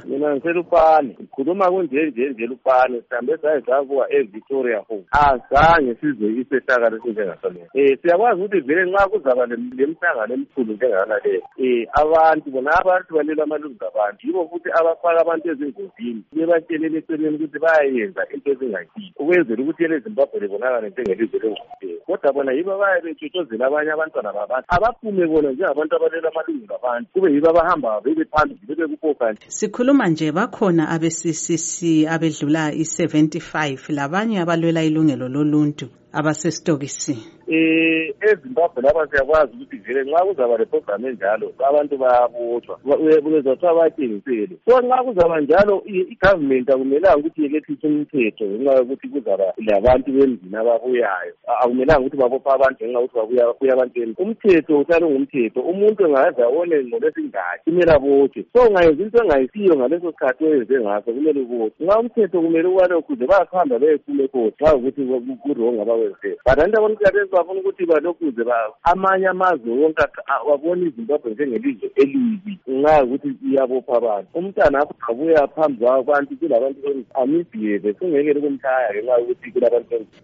Mina ngiselupane ngikhuluma kunje Lupane sihambe sakuwa eVictoria Home azange sizwe isehlakalo esinjengasona. Siyakwazi ukuthi vele nxa kuzaba lemhlangano emkhulu njengana le abantu balela amalungelo abantu yibo futhi abafaka abantu ezingozini bebatshelele eceleni ukuthi bayayenza into ezingayiyo ukwenzela ukuthi eleZimbabwe libonakale njengelizwe lengqondo. Kodwa bona yibo bayabe betshotshozela abanye abantwana babantu abaphume bona njengabantu abalela amalungelo abantu kube yibo abahamba bebe phambili bebe kupokana. Sikhuluma nje bakhona abe-CCC abedlula i-75 labanye abalwela ilungelo loluntu abasestokisini. eZimbabwe lapha siyakwazi ukuthi vele nxa kuzaba leprogram enjalo abantu bayabotshwa uzothiwa batshengisele. So nxa kuzaba njalo i-government akumelanga ukuthi yekethise umthetho ngenxa yokuthi kuzaba labantu bemzini ababuyayo. Akumelanga ukuthi babopha abantu ngenxa yokuthi babuya abantu. Umthetho uhlale ngumthetho. Umuntu engaza one ngolo esingathi kumele abotshwe. So ungayenza into engayisiyo ngaleso sikhathi oyenze ngaso kumele ubotshwe. Nxa umthetho kumele uwale ukuze bayakuhamba beyephuma ekhosi xa ukuthi kurongo abawenze. But abantu bafuna ukuthi balokuze amanye amazwe wonke wabona iZimbabwe njengelizwe elibi ngenxa yokuthi iyabopha abantu. Umntana akho abuya phambi kwabantu kulabantu amibhiyele singeke kumthaya ngenxa yokuthi kulabantu